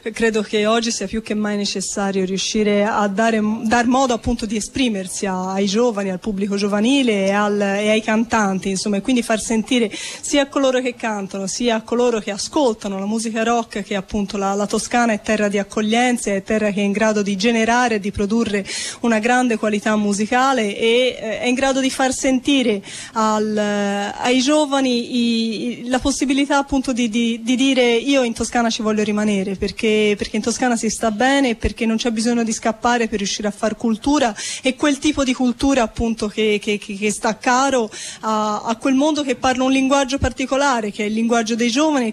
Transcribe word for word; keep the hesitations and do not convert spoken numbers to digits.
credo che oggi sia più che mai necessario riuscire a dare dar modo appunto di esprimersi ai giovani, al pubblico giovanile e, al, e ai cantanti, insomma, e quindi far sentire sia a coloro che cantano sia a coloro che ascoltano la musica rock che appunto la, la Toscana è terra di accoglienza, è terra che è in grado di generare e di produrre una grande qualità musicale e eh, è in grado di far sentire al, ai giovani i, la possibilità appunto di, di, di dire io in Toscana ci voglio rimanere perché, perché in Toscana si sta bene, perché non c'è bisogno di scappare per riuscire a far cultura e quel tipo di cultura appunto che, che, che sta caro a, a quel mondo che parla un linguaggio particolare che è il linguaggio dei giovani.